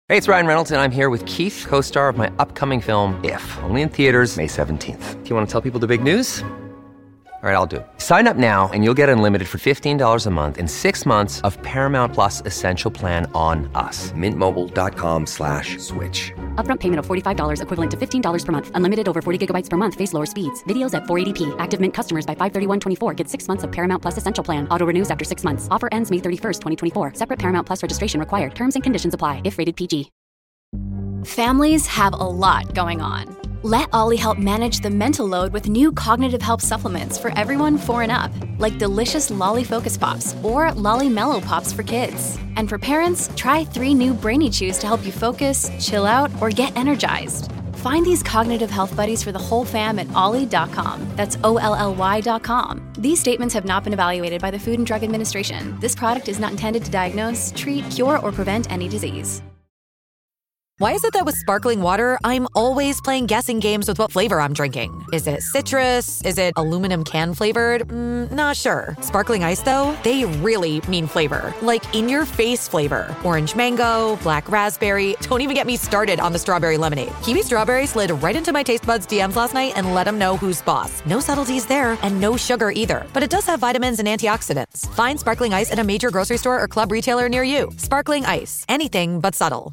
Hey, it's Ryan Reynolds, and I'm here with Keith, co-star of my upcoming film, If, only in theaters May 17th. Do you want to tell people the big news? All right, I'll do it. Sign up now and you'll get unlimited for $15 a month and 6 months of Paramount Plus Essential Plan on us. MintMobile.com/switch. Upfront payment of $45 equivalent to $15 per month. Unlimited over 40 gigabytes per month. Face lower speeds. Videos at 480p. Active Mint customers by 531.24 get 6 months of Paramount Plus Essential Plan. Auto renews after 6 months. Offer ends May 31st, 2024. Separate Paramount Plus registration required. Terms and conditions apply if rated PG. Families have a lot going on. Let Ollie help manage the mental load with new cognitive help supplements for everyone 4 and up, like delicious Lolly Focus Pops or Lolly Mellow Pops for kids. And for parents, try 3 new Brainy Chews to help you focus, chill out, or get energized. Find these cognitive health buddies for the whole fam at ollie.com. That's OLLY.com. These statements have not been evaluated by the Food and Drug Administration. This product is not intended to diagnose, treat, cure, or prevent any disease. Why is it that with sparkling water, I'm always playing guessing games with what flavor I'm drinking? Is it citrus? Is it aluminum can flavored? Not sure. Sparkling ice, though, they really mean flavor. Like in-your-face flavor. Orange mango, black raspberry. Don't even get me started on the strawberry lemonade. Kiwi Strawberry slid right into my taste buds DMs last night and let them know who's boss. No subtleties there, and no sugar either. But it does have vitamins and antioxidants. Find sparkling ice at a major grocery store or club retailer near you. Sparkling ice. Anything but subtle.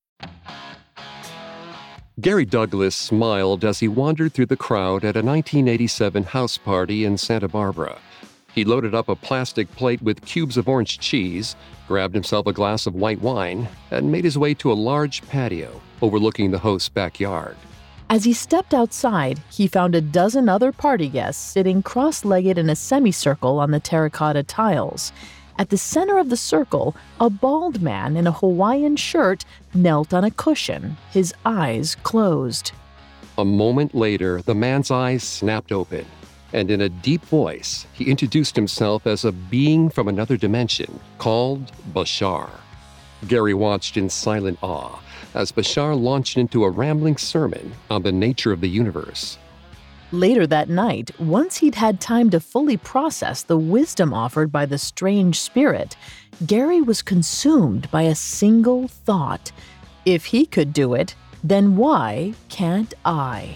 Gary Douglas smiled as he wandered through the crowd at a 1987 house party in Santa Barbara. He loaded up a plastic plate with cubes of orange cheese, grabbed himself a glass of white wine, and made his way to a large patio overlooking the host's backyard. As he stepped outside, he found a dozen other party guests sitting cross-legged in a semicircle on the terracotta tiles. At the center of the circle, a bald man in a Hawaiian shirt knelt on a cushion, his eyes closed. A moment later, the man's eyes snapped open, and in a deep voice, he introduced himself as a being from another dimension called Bashar. Gary watched in silent awe as Bashar launched into a rambling sermon on the nature of the universe. Later that night, once he'd had time to fully process the wisdom offered by the strange spirit, Gary was consumed by a single thought. If he could do it, then why can't I?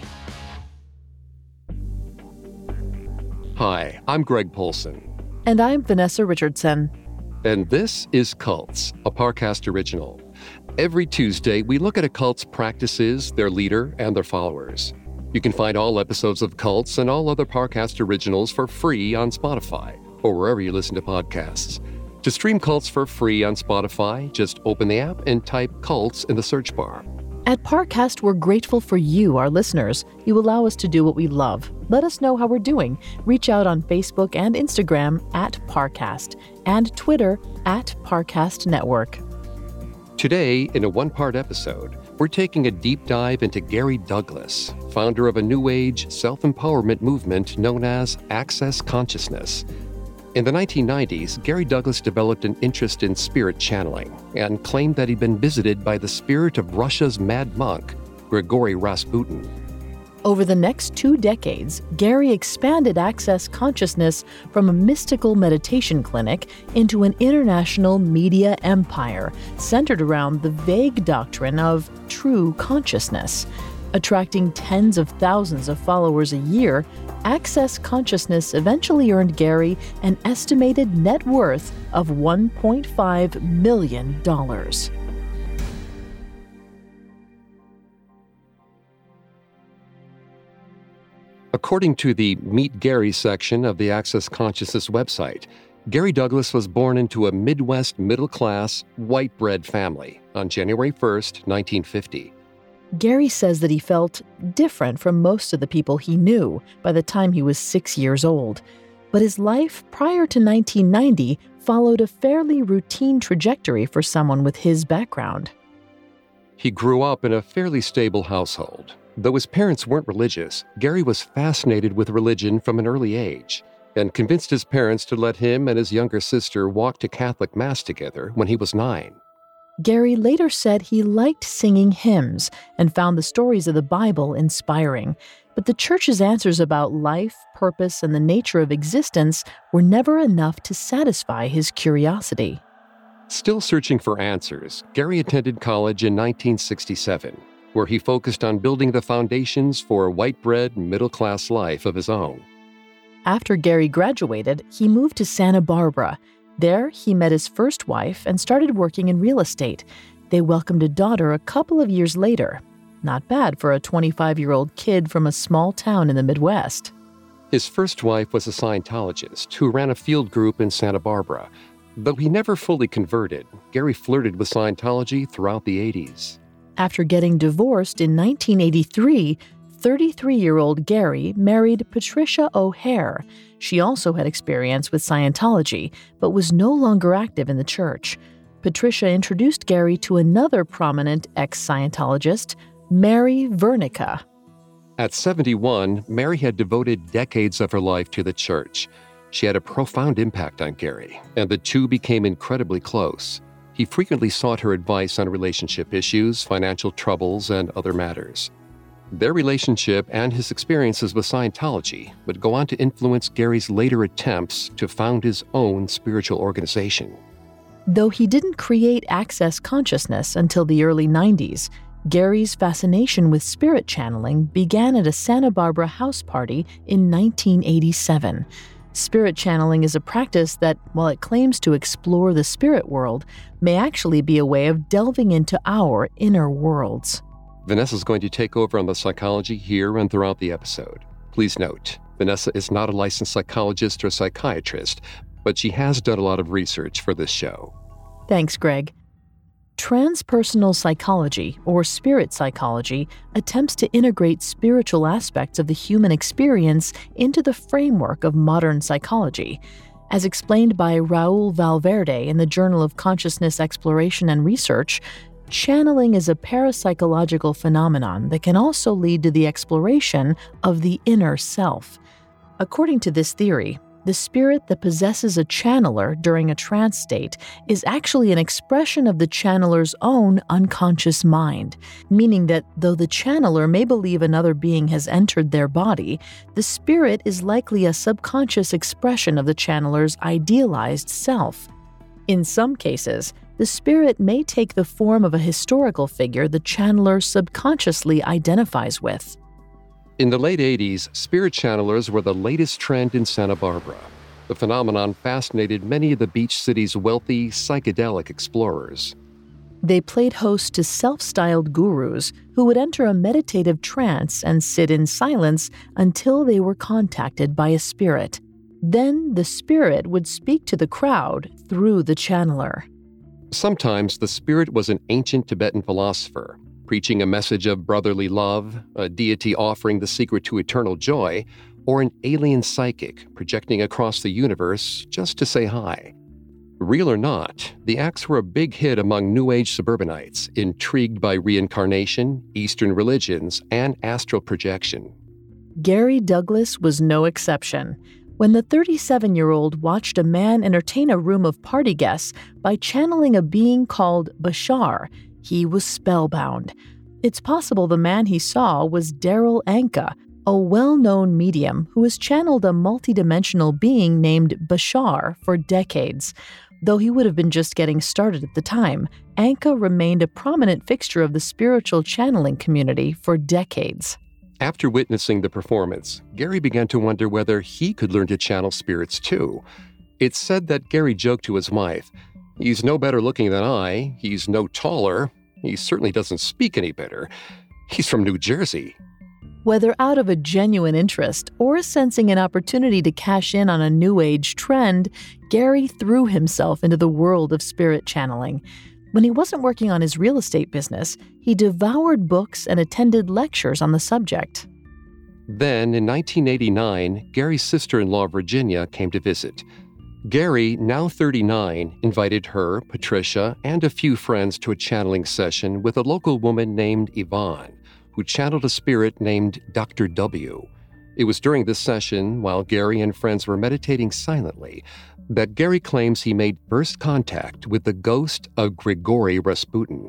Hi, I'm Greg Polson. And I'm Vanessa Richardson. And this is Cults, a Parcast original. Every Tuesday, we look at a cult's practices, their leader, and their followers. You can find all episodes of Cults and all other Parcast originals for free on Spotify or wherever you listen to podcasts. To stream Cults for free on Spotify, just open the app and type Cults in the search bar. At Parcast, we're grateful for you, our listeners. You allow us to do what we love. Let us know how we're doing. Reach out on Facebook and Instagram at Parcast and Twitter at Parcast Network. Today, in a one-part episode, we're taking a deep dive into Gary Douglas, founder of a new age self-empowerment movement known as Access Consciousness. In the 1990s, Gary Douglas developed an interest in spirit channeling and claimed that he'd been visited by the spirit of Russia's mad monk, Grigory Rasputin. Over the next 2 decades, Gary expanded Access Consciousness from a mystical meditation clinic into an international media empire centered around the vague doctrine of true consciousness. Attracting tens of thousands of followers a year, Access Consciousness eventually earned Gary an estimated net worth of $1.5 million. According to the Meet Gary section of the Access Consciousness website, Gary Douglas was born into a Midwest middle-class, white bread family on January 1st, 1950. Gary says that he felt different from most of the people he knew by the time he was 6 years old. But his life prior to 1990 followed a fairly routine trajectory for someone with his background. He grew up in a fairly stable household. Though his parents weren't religious, Gary was fascinated with religion from an early age and convinced his parents to let him and his younger sister walk to Catholic Mass together when he was 9. Gary later said he liked singing hymns and found the stories of the Bible inspiring, but the church's answers about life, purpose, and the nature of existence were never enough to satisfy his curiosity. Still searching for answers, Gary attended college in 1967, where he focused on building the foundations for a white-bread, middle-class life of his own. After Gary graduated, he moved to Santa Barbara. There, he met his first wife and started working in real estate. They welcomed a daughter a couple of years later. Not bad for a 25-year-old kid from a small town in the Midwest. His first wife was a Scientologist who ran a field group in Santa Barbara. Though he never fully converted, Gary flirted with Scientology throughout the 80s. After getting divorced in 1983, 33-year-old Gary married Patricia O'Hare. She also had experience with Scientology, but was no longer active in the church. Patricia introduced Gary to another prominent ex-Scientologist, Mary Vernica. At 71, Mary had devoted decades of her life to the church. She had a profound impact on Gary, and the two became incredibly close. He frequently sought her advice on relationship issues, financial troubles, and other matters. Their relationship and his experiences with Scientology would go on to influence Gary's later attempts to found his own spiritual organization. Though he didn't create Access Consciousness until the early 90s, Gary's fascination with spirit channeling began at a Santa Barbara house party in 1987. Spirit channeling is a practice that, while it claims to explore the spirit world, may actually be a way of delving into our inner worlds. Vanessa's going to take over on the psychology here and throughout the episode. Please note, Vanessa is not a licensed psychologist or psychiatrist, but she has done a lot of research for this show. Thanks, Greg. Transpersonal psychology, or spirit psychology, attempts to integrate spiritual aspects of the human experience into the framework of modern psychology. As explained by Raul Valverde in the Journal of Consciousness Exploration and Research, channeling is a parapsychological phenomenon that can also lead to the exploration of the inner self. According to this theory, the spirit that possesses a channeler during a trance state is actually an expression of the channeler's own unconscious mind, meaning that though the channeler may believe another being has entered their body, the spirit is likely a subconscious expression of the channeler's idealized self. In some cases, the spirit may take the form of a historical figure the channeler subconsciously identifies with. In the late 80s, spirit channelers were the latest trend in Santa Barbara. The phenomenon fascinated many of the beach city's wealthy, psychedelic explorers. They played host to self-styled gurus who would enter a meditative trance and sit in silence until they were contacted by a spirit. Then the spirit would speak to the crowd through the channeler. Sometimes the spirit was an ancient Tibetan philosopher, preaching a message of brotherly love, a deity offering the secret to eternal joy, or an alien psychic projecting across the universe just to say hi. Real or not, the acts were a big hit among New Age suburbanites, intrigued by reincarnation, Eastern religions, and astral projection. Gary Douglas was no exception. When the 37-year-old watched a man entertain a room of party guests by channeling a being called Bashar, he was spellbound. It's possible the man he saw was Daryl Anka, a well-known medium who has channeled a multidimensional being named Bashar for decades. Though he would have been just getting started at the time, Anka remained a prominent fixture of the spiritual channeling community for decades. After witnessing the performance, Gary began to wonder whether he could learn to channel spirits too. It's said that Gary joked to his wife, "He's no better looking than I, he's no taller, he certainly doesn't speak any better. He's from New Jersey." Whether out of a genuine interest or sensing an opportunity to cash in on a New Age trend, Gary threw himself into the world of spirit channeling. When he wasn't working on his real estate business, he devoured books and attended lectures on the subject. Then, in 1989, Gary's sister-in-law, Virginia, came to visit. Gary, now 39, invited her, Patricia, and a few friends to a channeling session with a local woman named Yvonne, who channeled a spirit named Dr. W. It was during this session, while Gary and friends were meditating silently, that Gary claims he made first contact with the ghost of Grigory Rasputin.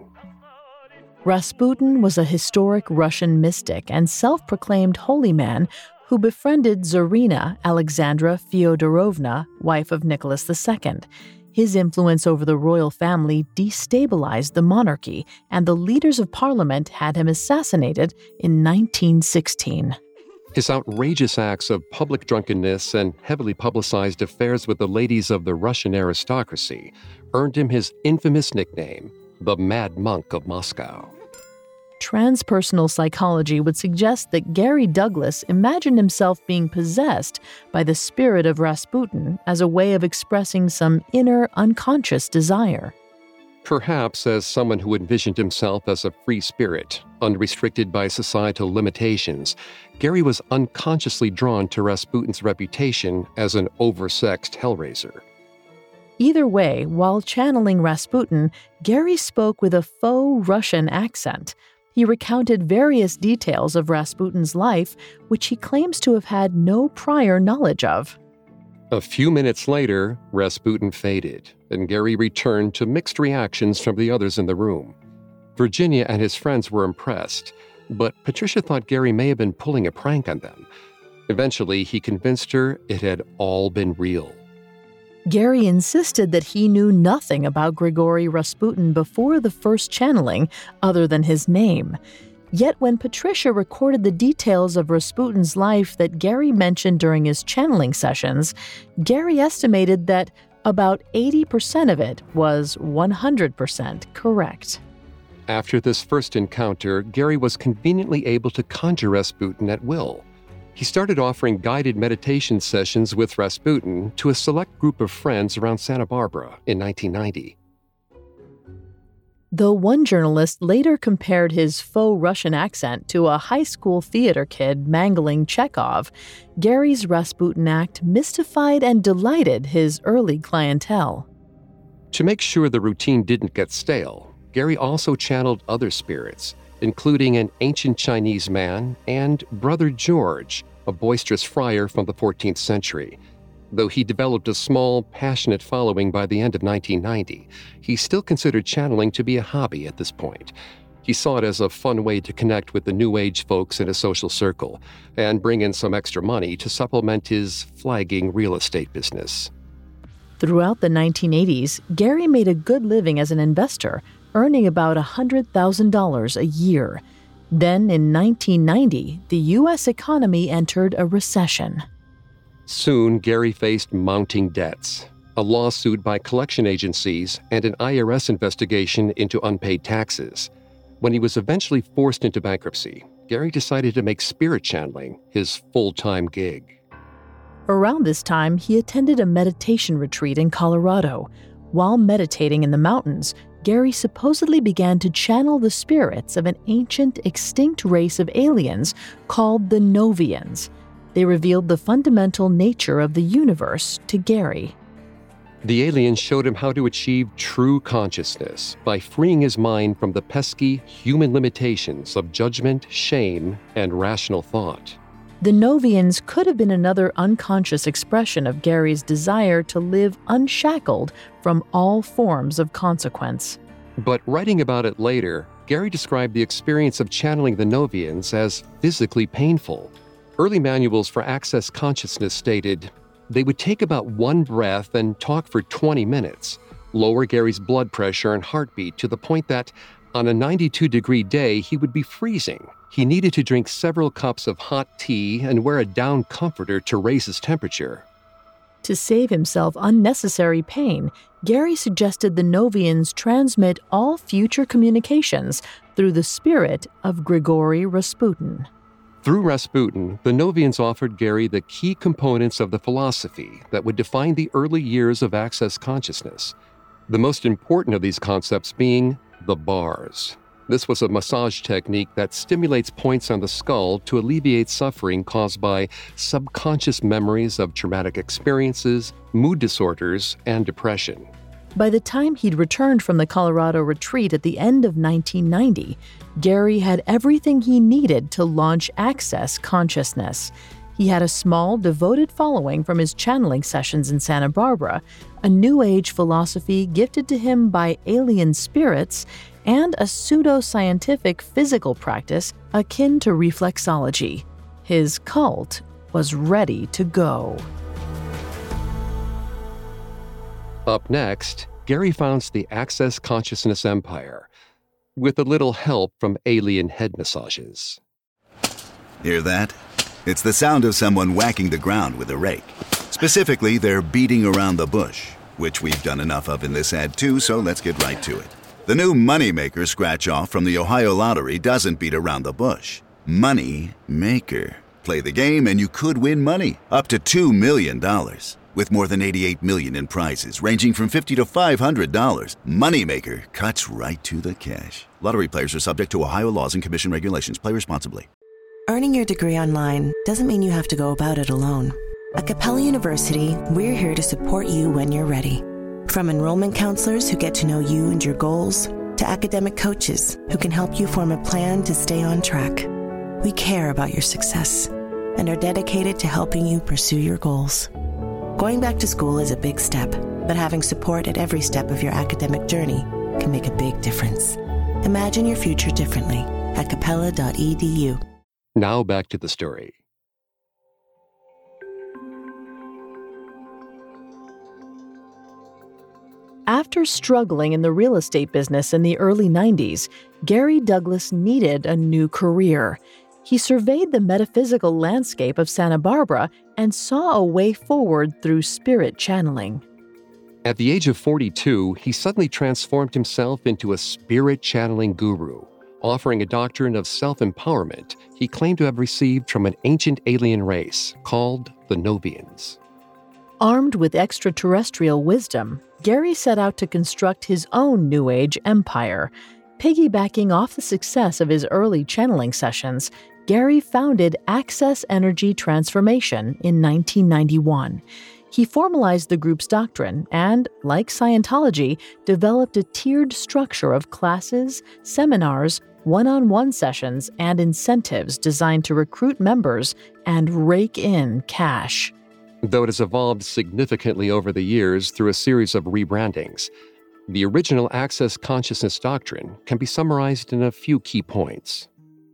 Rasputin was a historic Russian mystic and self-proclaimed holy man who befriended Tsarina Alexandra Fyodorovna, wife of Nicholas II. His influence over the royal family destabilized the monarchy, and the leaders of parliament had him assassinated in 1916. His outrageous acts of public drunkenness and heavily publicized affairs with the ladies of the Russian aristocracy earned him his infamous nickname, the Mad Monk of Moscow. Transpersonal psychology would suggest that Gary Douglas imagined himself being possessed by the spirit of Rasputin as a way of expressing some inner, unconscious desire. Perhaps as someone who envisioned himself as a free spirit, unrestricted by societal limitations, Gary was unconsciously drawn to Rasputin's reputation as an oversexed hellraiser. Either way, while channeling Rasputin, Gary spoke with a faux Russian accent. He recounted various details of Rasputin's life, which he claims to have had no prior knowledge of. A few minutes later, Rasputin faded, and Gary returned to mixed reactions from the others in the room. Virginia and his friends were impressed, but Patricia thought Gary may have been pulling a prank on them. Eventually, he convinced her it had all been real. Gary insisted that he knew nothing about Grigory Rasputin before the first channeling, other than his name. Yet when Patricia recorded the details of Rasputin's life that Gary mentioned during his channeling sessions, Gary estimated that about 80% of it was 100% correct. After this first encounter, Gary was conveniently able to conjure Rasputin at will. He started offering guided meditation sessions with Rasputin to a select group of friends around Santa Barbara in 1990. Though one journalist later compared his faux Russian accent to a high school theater kid mangling Chekhov, Gary's Rasputin act mystified and delighted his early clientele. To make sure the routine didn't get stale, Gary also channeled other spirits, including an ancient Chinese man and Brother George, a boisterous friar from the 14th century. Though he developed a small, passionate following by the end of 1990, he still considered channeling to be a hobby at this point. He saw it as a fun way to connect with the New Age folks in his social circle and bring in some extra money to supplement his flagging real estate business. Throughout the 1980s, Gary made a good living as an investor, earning about $100,000 a year. Then, in 1990, the U.S. economy entered a recession. Soon, Gary faced mounting debts, a lawsuit by collection agencies, and an IRS investigation into unpaid taxes. When he was eventually forced into bankruptcy, Gary decided to make spirit channeling his full-time gig. Around this time, he attended a meditation retreat in Colorado. While meditating in the mountains, Gary supposedly began to channel the spirits of an ancient, extinct race of aliens called the Novians. They revealed the fundamental nature of the universe to Gary. The aliens showed him how to achieve true consciousness by freeing his mind from the pesky human limitations of judgment, shame, and rational thought. The Novians could have been another unconscious expression of Gary's desire to live unshackled from all forms of consequence. But writing about it later, Gary described the experience of channeling the Novians as physically painful. Early manuals for Access Consciousness stated, they would take about one breath and talk for 20 minutes, lower Gary's blood pressure and heartbeat to the point that on a 92-degree day, he would be freezing. He needed to drink several cups of hot tea and wear a down comforter to raise his temperature. To save himself unnecessary pain, Gary suggested the Novians transmit all future communications through the spirit of Grigory Rasputin. Through Rasputin, the Novians offered Gary the key components of the philosophy that would define the early years of Access Consciousness. The most important of these concepts being the bars. This was a massage technique that stimulates points on the skull to alleviate suffering caused by subconscious memories of traumatic experiences, mood disorders, and depression. By the time he'd returned from the Colorado retreat at the end of 1990, Gary had everything he needed to launch Access Consciousness. He had a small, devoted following from his channeling sessions in Santa Barbara, a New Age philosophy gifted to him by alien spirits, and a pseudo-scientific physical practice akin to reflexology. His cult was ready to go. Up next, Gary founds the Access Consciousness Empire, with a little help from alien head massages. Hear that? It's the sound of someone whacking the ground with a rake. Specifically, they're beating around the bush, which we've done enough of in this ad too, so let's get right to it. The new Moneymaker scratch-off from the Ohio Lottery doesn't beat around the bush. Money Maker. Play the game and you could win money, up to $2 million. With more than $88 million in prizes, ranging from $50 to $500, Moneymaker cuts right to the cash. Lottery players are subject to Ohio laws and commission regulations. Play responsibly. Earning your degree online doesn't mean you have to go about it alone. At Capella University, we're here to support you when you're ready. From enrollment counselors who get to know you and your goals, to academic coaches who can help you form a plan to stay on track. We care about your success and are dedicated to helping you pursue your goals. Going back to school is a big step, but having support at every step of your academic journey can make a big difference. Imagine your future differently at capella.edu. Now back to the story. After struggling in the real estate business in the early 90s, Gary Douglas needed a new career. He surveyed the metaphysical landscape of Santa Barbara and saw a way forward through spirit channeling. At the age of 42, he suddenly transformed himself into a spirit channeling guru, offering a doctrine of self-empowerment he claimed to have received from an ancient alien race called the Novians. Armed with extraterrestrial wisdom, Gary set out to construct his own New Age empire. Piggybacking off the success of his early channeling sessions, Gary founded Access Energy Transformation in 1991. He formalized the group's doctrine and, like Scientology, developed a tiered structure of classes, seminars, one-on-one sessions, and incentives designed to recruit members and rake in cash. Though it has evolved significantly over the years through a series of rebrandings, the original Access Consciousness doctrine can be summarized in a few key points.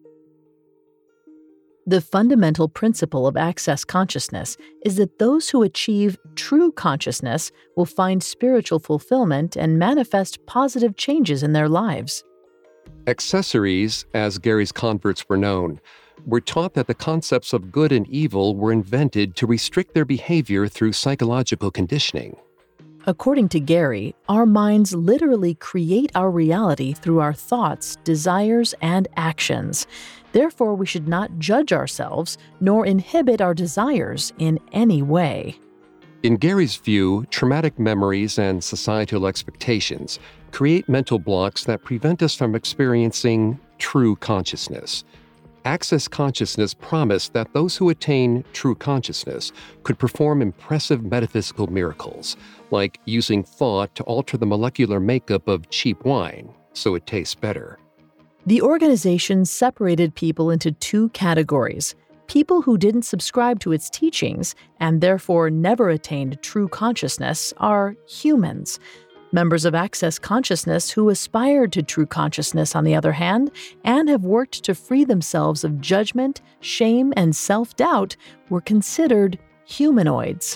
The fundamental principle of Access Consciousness is that those who achieve true consciousness will find spiritual fulfillment and manifest positive changes in their lives. Accessories, as Gary's converts were known, were taught that the concepts of good and evil were invented to restrict their behavior through psychological conditioning. According to Gary, our minds literally create our reality through our thoughts, desires, and actions. Therefore, we should not judge ourselves nor inhibit our desires in any way. In Gary's view, traumatic memories and societal expectations create mental blocks that prevent us from experiencing true consciousness. Access Consciousness promised that those who attain true consciousness could perform impressive metaphysical miracles, like using thought to alter the molecular makeup of cheap wine so it tastes better. The organization separated people into two categories: people who didn't subscribe to its teachings and therefore never attained true consciousness are humans. Members of Access Consciousness who aspired to true consciousness, on the other hand, and have worked to free themselves of judgment, shame, and self-doubt were considered humanoids.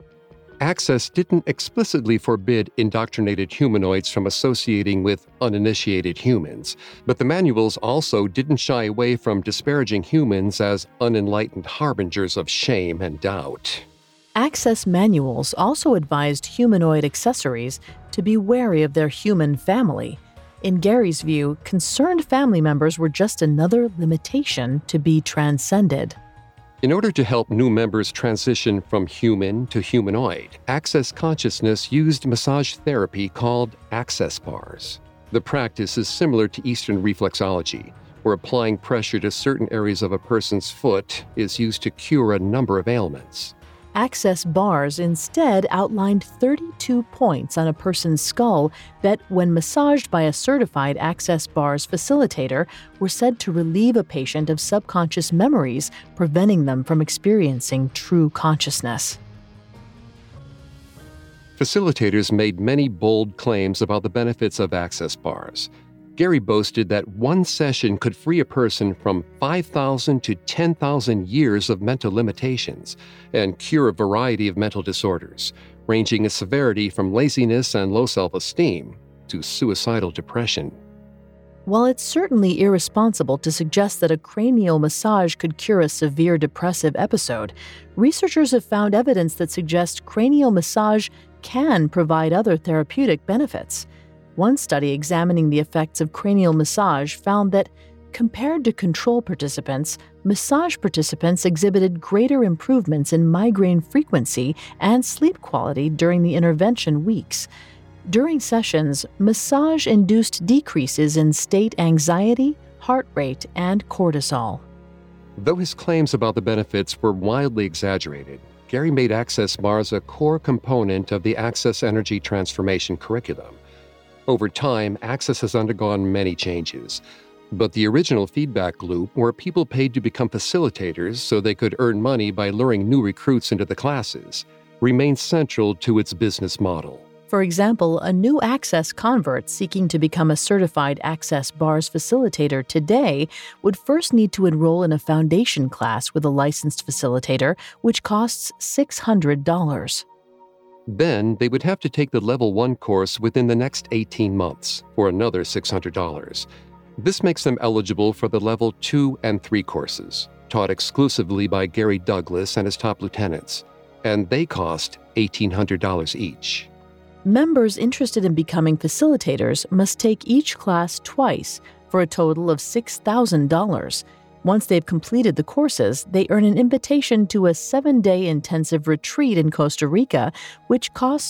Access didn't explicitly forbid indoctrinated humanoids from associating with uninitiated humans, but the manuals also didn't shy away from disparaging humans as unenlightened harbingers of shame and doubt. Access manuals also advised humanoid accessories to be wary of their human family. In Gary's view, concerned family members were just another limitation to be transcended. In order to help new members transition from human to humanoid, Access Consciousness used massage therapy called access bars. The practice is similar to Eastern reflexology, where applying pressure to certain areas of a person's foot is used to cure a number of ailments. Access bars instead outlined 32 points on a person's skull that, when massaged by a certified Access Bars facilitator, were said to relieve a patient of subconscious memories, preventing them from experiencing true consciousness. Facilitators made many bold claims about the benefits of Access Bars. Gary boasted that one session could free a person from 5,000 to 10,000 years of mental limitations and cure a variety of mental disorders, ranging in severity from laziness and low self-esteem to suicidal depression. While it's certainly irresponsible to suggest that a cranial massage could cure a severe depressive episode, researchers have found evidence that suggests cranial massage can provide other therapeutic benefits. One study examining the effects of cranial massage found that, compared to control participants, massage participants exhibited greater improvements in migraine frequency and sleep quality during the intervention weeks. During sessions, massage induced decreases in state anxiety, heart rate, and cortisol. Though his claims about the benefits were wildly exaggerated, Gary made Access bars a core component of the Access Energy Transformation curriculum. Over time, Access has undergone many changes, but the original feedback loop, where people paid to become facilitators so they could earn money by luring new recruits into the classes, remains central to its business model. For example, a new Access convert seeking to become a certified Access Bars facilitator today would first need to enroll in a foundation class with a licensed facilitator, which costs $600. Then they would have to take the Level 1 course within the next 18 months for another $600. This makes them eligible for the Level 2 and 3 courses, taught exclusively by Gary Douglas and his top lieutenants, and they cost $1,800 each. Members interested in becoming facilitators must take each class twice for a total of $6,000. Once they've completed the courses, they earn an invitation to a 7-day intensive retreat in Costa Rica, which costs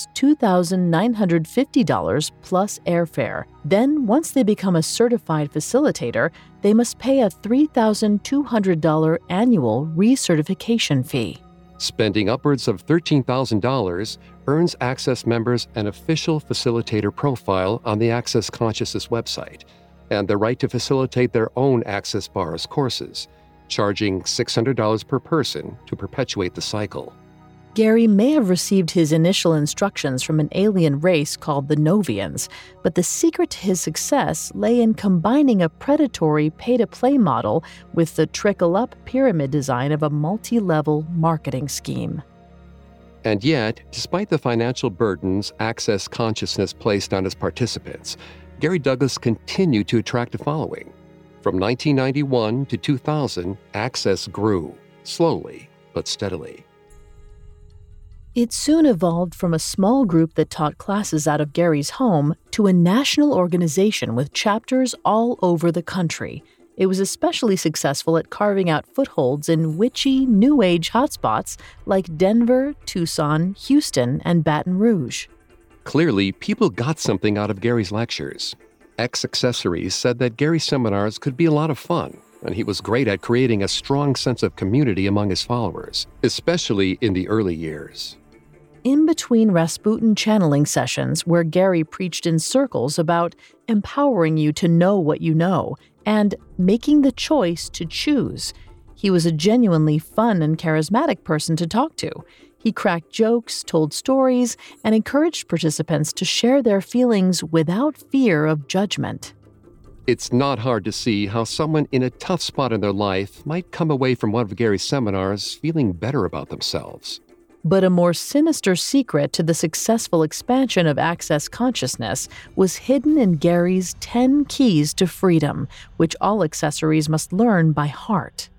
$2,950 plus airfare. Then, once they become a certified facilitator, they must pay a $3,200 annual recertification fee. Spending upwards of $13,000 earns Access members an official facilitator profile on the Access Consciousness website and the right to facilitate their own Access Bars courses, charging $600 per person to perpetuate the cycle. Gary may have received his initial instructions from an alien race called the Novians, but the secret to his success lay in combining a predatory pay-to-play model with the trickle-up pyramid design of a multi-level marketing scheme. And yet, despite the financial burdens Access Consciousness placed on its participants, Gary Douglas continued to attract a following. From 1991 to 2000, Access grew, slowly but steadily. It soon evolved from a small group that taught classes out of Gary's home to a national organization with chapters all over the country. It was especially successful at carving out footholds in witchy, New Age hotspots like Denver, Tucson, Houston, and Baton Rouge. Clearly, people got something out of Gary's lectures. Accessories said that Gary's seminars could be a lot of fun, and he was great at creating a strong sense of community among his followers, especially in the early years. In between Rasputin channeling sessions, where Gary preached in circles about empowering you to know what you know and making the choice to choose, he was a genuinely fun and charismatic person to talk to. He cracked jokes, told stories, and encouraged participants to share their feelings without fear of judgment. It's not hard to see how someone in a tough spot in their life might come away from one of Gary's seminars feeling better about themselves. But a more sinister secret to the successful expansion of Access Consciousness was hidden in Gary's 10 keys to freedom, which all accessories must learn by heart.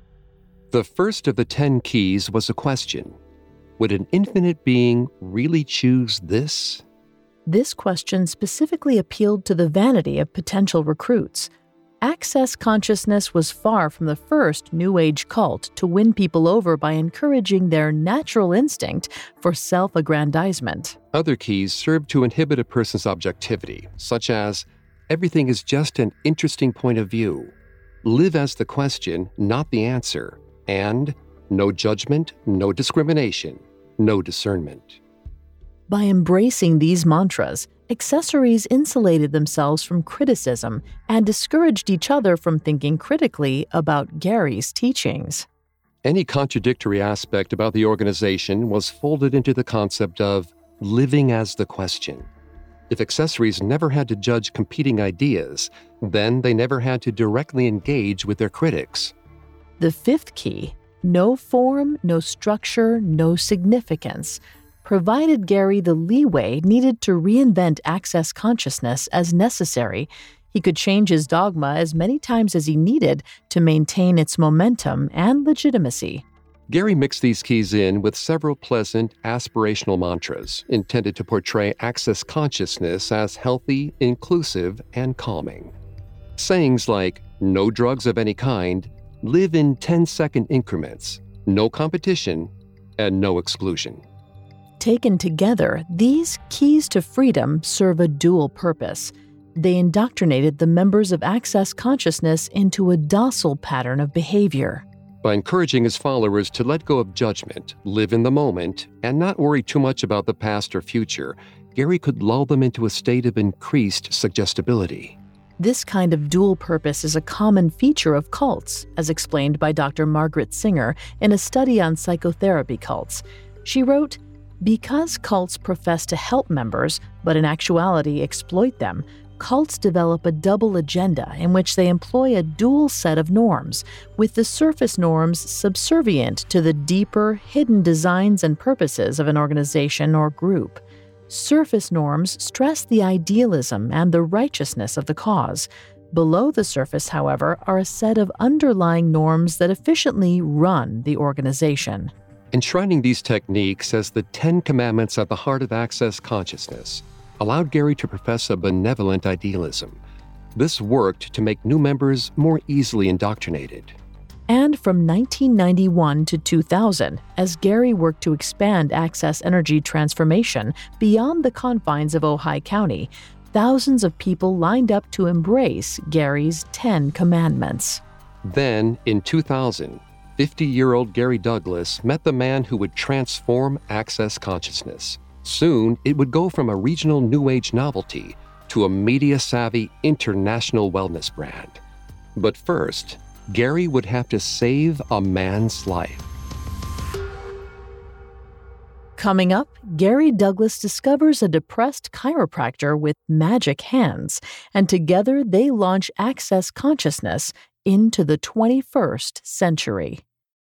The first of the 10 keys was a question. Would an infinite being really choose this? This question specifically appealed to the vanity of potential recruits. Access Consciousness was far from the first New Age cult to win people over by encouraging their natural instinct for self-aggrandizement. Other keys served to inhibit a person's objectivity, such as, everything is just an interesting point of view, live as the question, not the answer, and no judgment, no discrimination, no discernment. By embracing these mantras, accessories insulated themselves from criticism and discouraged each other from thinking critically about Gary's teachings. Any contradictory aspect about the organization was folded into the concept of living as the question. If accessories never had to judge competing ideas, then they never had to directly engage with their critics. The fifth key, no form, no structure, no significance. provided Gary the leeway needed to reinvent access consciousness as necessary. He could change his dogma as many times as he needed to maintain its momentum and legitimacy. Gary mixed these keys in with several pleasant, aspirational mantras intended to portray access consciousness as healthy, inclusive, and calming. Sayings like, no drugs of any kind, live in 10-second increments, no competition, and no exclusion. Taken together, these keys to freedom serve a dual purpose. They indoctrinated the members of Access Consciousness into a docile pattern of behavior. By encouraging his followers to let go of judgment, live in the moment, and not worry too much about the past or future, Gary could lull them into a state of increased suggestibility. This kind of dual purpose is a common feature of cults, as explained by Dr. Margaret Singer in a study on psychotherapy cults. She wrote, "Because cults profess to help members, but in actuality exploit them, cults develop a double agenda in which they employ a dual set of norms, with the surface norms subservient to the deeper, hidden designs and purposes of an organization or group. Surface norms stress the idealism and the righteousness of the cause. Below the surface, however, are a set of underlying norms that efficiently run the organization." Enshrining these techniques as the 10 Commandments at the heart of Access Consciousness allowed Gary to profess a benevolent idealism. This worked to make new members more easily indoctrinated. And from 1991 to 2000, as Gary worked to expand Access Energy transformation beyond the confines of Ojai County, thousands of people lined up to embrace Gary's 10 Commandments. Then, in 2000, 50-year-old Gary Douglas met the man who would transform Access Consciousness. Soon, it would go from a regional New Age novelty to a media-savvy international wellness brand. But first, Gary would have to save a man's life. Coming up, Gary Douglas discovers a depressed chiropractor with magic hands, and together they launch Access Consciousness into the 21st century.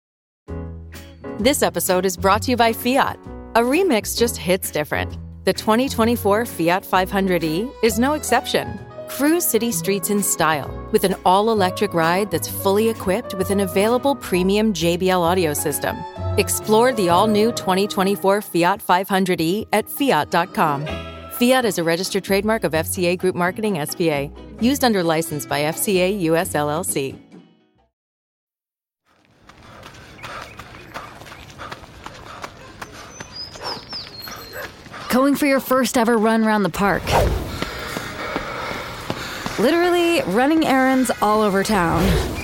This episode is brought to you by Fiat. A remix just hits different. The 2024 Fiat 500e is no exception. Cruise city streets in style with an all-electric ride that's fully equipped with an available premium JBL audio system. Explore the all-new 2024 Fiat 500e at fiat.com. Fiat is a registered trademark of FCA Group Marketing S.p.A., used under license by FCA US LLC. Going for your first ever run around the park. Literally running errands all over town.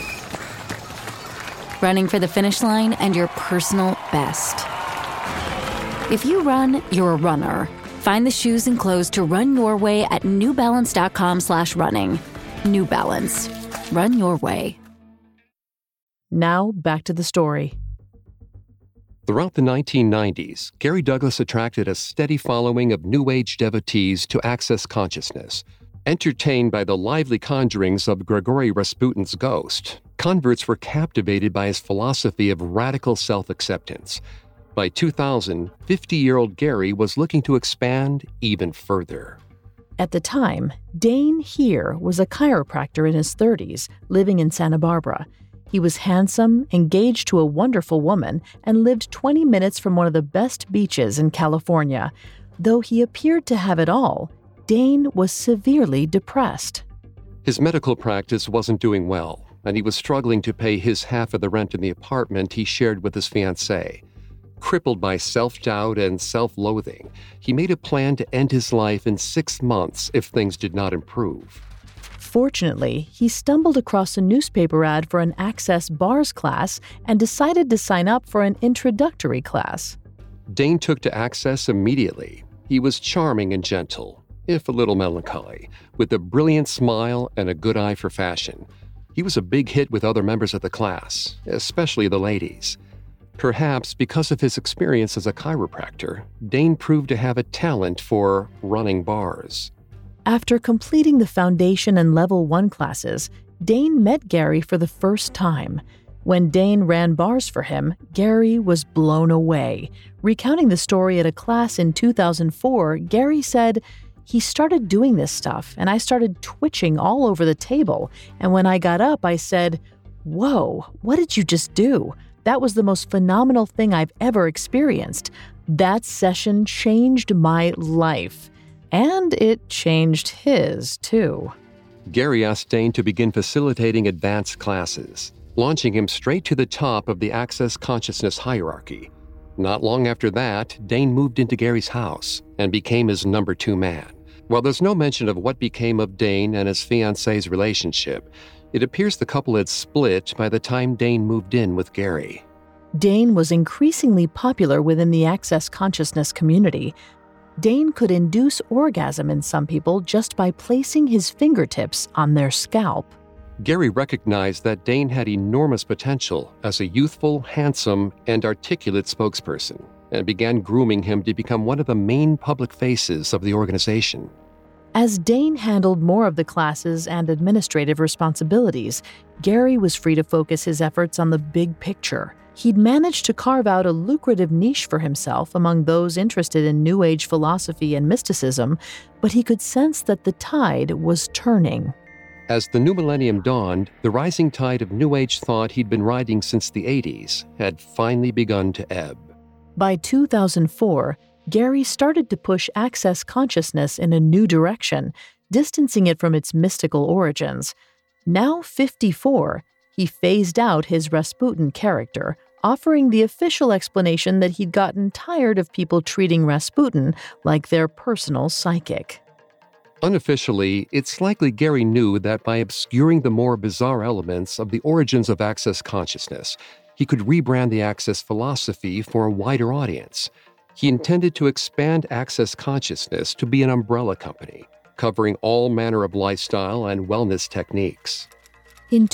Running for the finish line and your personal best. If you run, you're a runner. Find the shoes and clothes to run your way at newbalance.com/running. New Balance. Run your way. Now back to the story. Throughout the 1990s, Gary Douglas attracted a steady following of New Age devotees to Access Consciousness. Entertained by the lively conjurings of Grigory Rasputin's ghost, converts were captivated by his philosophy of radical self-acceptance. By 2000, 50-year-old Gary was looking to expand even further. At the time, Dane Heer was a chiropractor in his 30s, living in Santa Barbara. He was handsome, engaged to a wonderful woman, and lived 20 minutes from one of the best beaches in California. Though he appeared to have it all, Dane was severely depressed. His medical practice wasn't doing well, and he was struggling to pay his half of the rent in the apartment he shared with his fiancée. Crippled by self-doubt and self-loathing, he made a plan to end his life in 6 months if things did not improve. Fortunately, he stumbled across a newspaper ad for an Access Bars class and decided to sign up for an introductory class. Dane took to Access immediately. He was charming and gentle, if a little melancholy, with a brilliant smile and a good eye for fashion. He was a big hit with other members of the class, especially the ladies. Perhaps because of his experience as a chiropractor, Dane proved to have a talent for running bars. After completing the Foundation and Level 1 classes, Dane met Gary for the first time. When Dane ran bars for him, Gary was blown away. Recounting the story at a class in 2004, Gary said, "He started doing this stuff, and I started twitching all over the table. And when I got up, I said, 'Whoa, what did you just do? That was the most phenomenal thing I've ever experienced. That session changed my life.' And it changed his, too." Gary asked Dane to begin facilitating advanced classes, launching him straight to the top of the Access Consciousness hierarchy. Not long after that, Dane moved into Gary's house and became his number 2 man. While there's no mention of what became of Dane and his fiancée's relationship, it appears the couple had split by the time Dane moved in with Gary. Dane was increasingly popular within the Access Consciousness community. Dane could induce orgasm in some people just by placing his fingertips on their scalp. Gary recognized that Dane had enormous potential as a youthful, handsome, and articulate spokesperson, and began grooming him to become one of the main public faces of the organization. As Dane handled more of the classes and administrative responsibilities, Gary was free to focus his efforts on the big picture. He'd managed to carve out a lucrative niche for himself among those interested in New Age philosophy and mysticism, but he could sense that the tide was turning. As the new millennium dawned, the rising tide of New Age thought he'd been riding since the 80s had finally begun to ebb. By 2004, Gary started to push Access Consciousness in a new direction, distancing it from its mystical origins. Now 54, he phased out his Rasputin character, offering the official explanation that he'd gotten tired of people treating Rasputin like their personal psychic. Unofficially, it's likely Gary knew that by obscuring the more bizarre elements of the origins of Access Consciousness, he could rebrand the Access philosophy for a wider audience. He intended to expand Access Consciousness to be an umbrella company, covering all manner of lifestyle and wellness techniques. In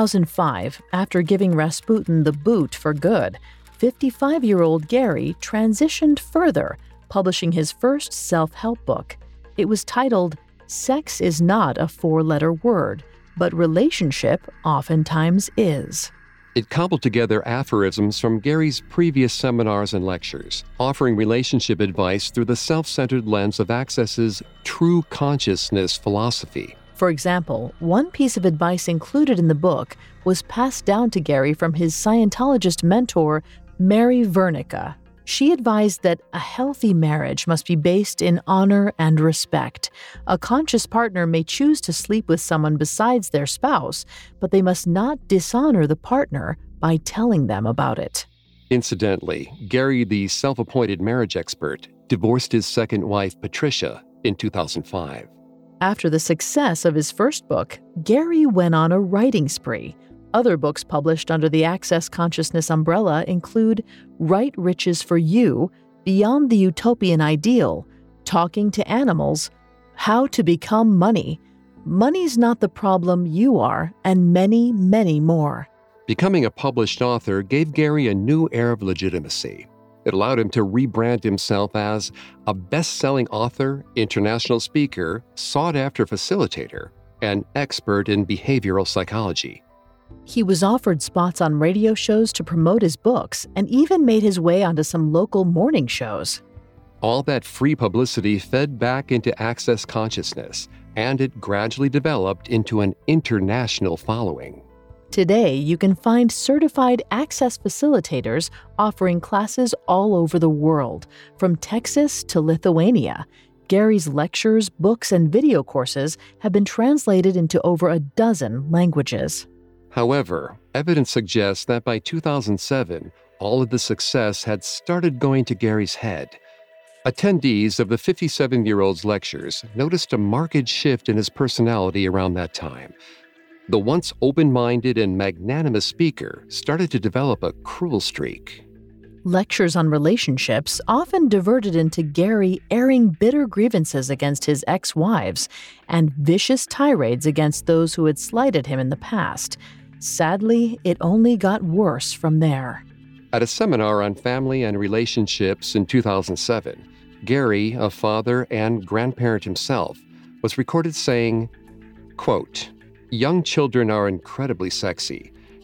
2005, after giving Rasputin the boot for good, 55-year-old Gary transitioned further, publishing his first self-help book. It was titled, "Sex is not a 4-letter word, but relationship oftentimes is." It cobbled together aphorisms from Gary's previous seminars and lectures, offering relationship advice through the self-centered lens of Access's true consciousness philosophy. For example, one piece of advice included in the book was passed down to Gary from his Scientologist mentor, Mary Vernica. She advised that a healthy marriage must be based in honor and respect. A conscious partner may choose to sleep with someone besides their spouse, but they must not dishonor the partner by telling them about it. Incidentally, Gary, the self-appointed marriage expert, divorced his second wife, Patricia, in 2005. After the success of his first book, Gary went on a writing spree. Other books published under the Access Consciousness umbrella include Right Riches for You, Beyond the Utopian Ideal, Talking to Animals, How to Become Money, Money's Not the Problem, You Are, and many, many more. Becoming a published author gave Gary a new air of legitimacy. It allowed him to rebrand himself as a best-selling author, international speaker, sought-after facilitator, and expert in behavioral psychology. He was offered spots on radio shows to promote his books and even made his way onto some local morning shows. All that free publicity fed back into Access Consciousness, and it gradually developed into an international following. Today, you can find certified Access facilitators offering classes all over the world, from Texas to Lithuania. Gary's lectures, books, and video courses have been translated into over a dozen languages. However, evidence suggests that by 2007, all of the success had started going to Gary's head. Attendees of the 57-year-old's lectures noticed a marked shift in his personality around that time. The once open-minded and magnanimous speaker started to develop a cruel streak. Lectures on relationships often diverted into Gary airing bitter grievances against his ex-wives and vicious tirades against those who had slighted him in the past. Sadly, it only got worse from there. At a seminar on family and relationships in 2007, Gary, a father and grandparent himself, was recorded saying, quote, "Young children are incredibly sexy.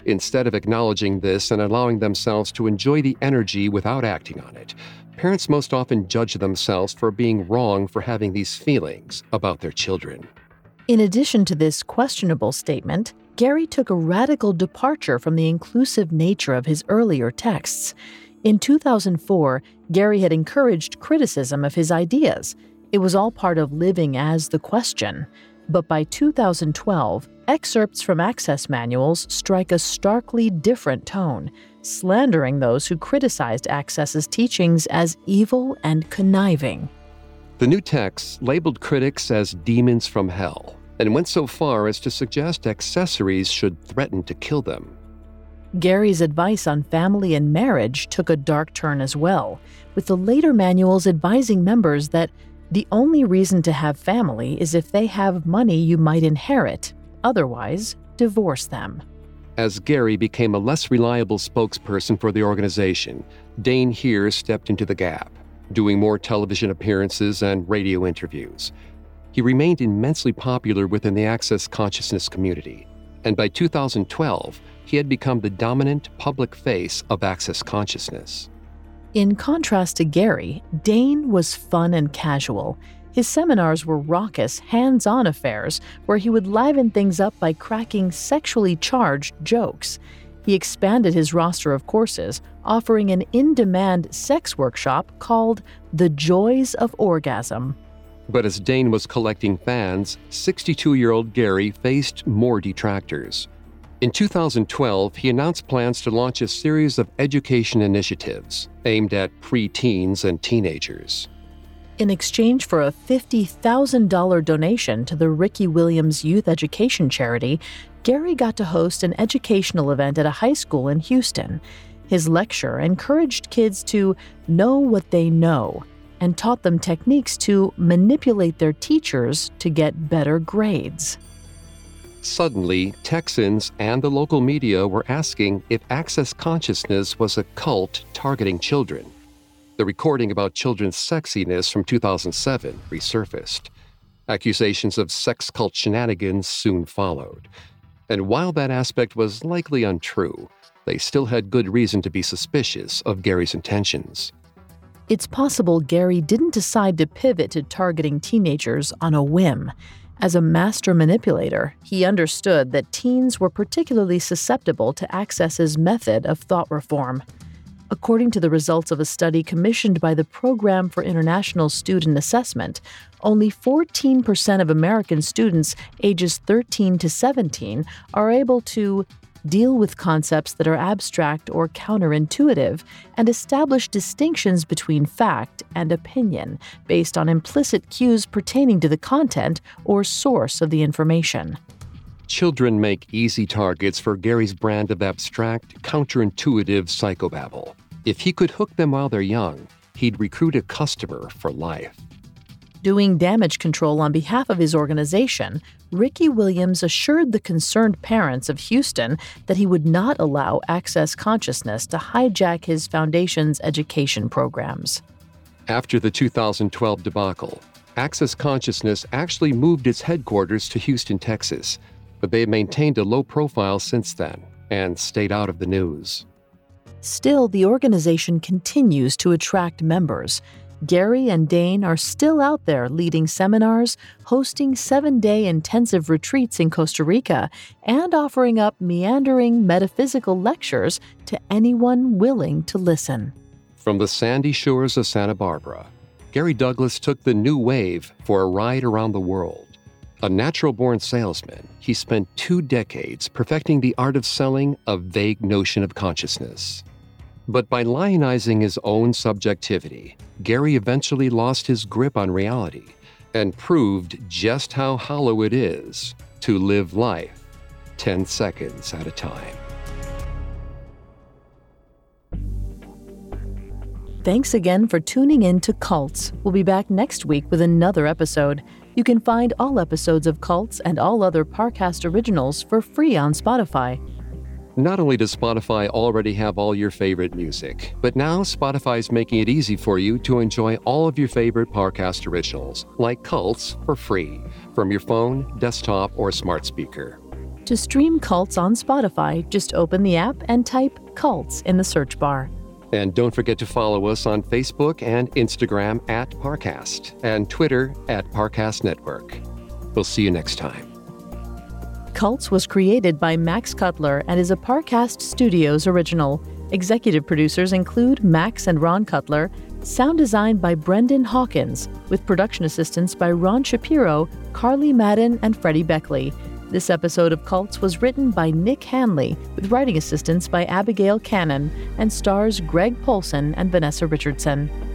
Instead of acknowledging this and allowing themselves to enjoy the energy without acting on it, parents most often judge themselves for being wrong for having these feelings about their children. In addition to this questionable statement, Gary took a radical departure from the inclusive nature of his earlier texts. In 2004, Gary had encouraged criticism of his ideas. It was all part of living as the question. But by 2012, excerpts from Access manuals strike a starkly different tone, slandering those who criticized Access's teachings as evil and conniving. The new texts labeled critics as demons from hell and went so far as to suggest accessories should threaten to kill them. Gary's advice on family and marriage took a dark turn as well, with the later manuals advising members that the only reason to have family is if they have money you might inherit. Otherwise, divorce them. As Gary became a less reliable spokesperson for the organization, Dane Heer stepped into the gap, doing more television appearances and radio interviews. He remained immensely popular within the Access Consciousness community, and by 2012, he had become the dominant public face of Access Consciousness. In contrast to Gary, Dane was fun and casual. His seminars were raucous, hands-on affairs where he would liven things up by cracking sexually charged jokes. He expanded his roster of courses, offering an in-demand sex workshop called The Joys of Orgasm. But as Dane was collecting fans, 62-year-old Gary faced more detractors. In 2012, he announced plans to launch a series of education initiatives aimed at pre-teens and teenagers. In exchange for a $50,000 donation to the Ricky Williams Youth Education Charity, Gary got to host an educational event at a high school in Houston. His lecture encouraged kids to know what they know and taught them techniques to manipulate their teachers to get better grades. Suddenly, Texans and the local media were asking if Access Consciousness was a cult targeting children. The recording about children's sexiness from 2007 resurfaced. Accusations of sex cult shenanigans soon followed. And while that aspect was likely untrue, they still had good reason to be suspicious of Gary's intentions. It's possible Gary didn't decide to pivot to targeting teenagers on a whim. As a master manipulator, he understood that teens were particularly susceptible to Access's method of thought reform. According to the results of a study commissioned by the Program for International Student Assessment, only 14% of American students ages 13 to 17 are able to deal with concepts that are abstract or counterintuitive and establish distinctions between fact and opinion based on implicit cues pertaining to the content or source of the information. Children make easy targets for Gary's brand of abstract, counterintuitive psychobabble. If he could hook them while they're young, he'd recruit a customer for life. Doing damage control on behalf of his organization, Ricky Williams assured the concerned parents of Houston that he would not allow Access Consciousness to hijack his foundation's education programs. After the 2012 debacle, Access Consciousness actually moved its headquarters to Houston, Texas, but they have maintained a low profile since then and stayed out of the news. Still, the organization continues to attract members. Gary and Dane are still out there leading seminars, hosting 7-day intensive retreats in Costa Rica, and offering up meandering metaphysical lectures to anyone willing to listen. From the sandy shores of Santa Barbara, Gary Douglas took the new wave for a ride around the world. A natural-born salesman, he spent 2 decades perfecting the art of selling a vague notion of consciousness. But by lionizing his own subjectivity, Gary eventually lost his grip on reality and proved just how hollow it is to live life 10 seconds at a time. Thanks again for tuning in to Cults. We'll be back next week with another episode. You can find all episodes of Cults and all other Parcast originals for free on Spotify. Not only does Spotify already have all your favorite music, but now Spotify's making it easy for you to enjoy all of your favorite Parcast originals, like Cults, for free, from your phone, desktop, or smart speaker. To stream Cults on Spotify, just open the app and type Cults in the search bar. And don't forget to follow us on Facebook and Instagram at Parcast and Twitter at Parcast Network. We'll see you next time. Cults was created by Max Cutler and is a Parcast Studios original. Executive producers include Max and Ron Cutler, sound design by Brendan Hawkins, with production assistance by Ron Shapiro, Carly Madden, and Freddie Beckley. This episode of Cults was written by Nick Hanley, with writing assistance by Abigail Cannon, and stars Greg Polson and Vanessa Richardson.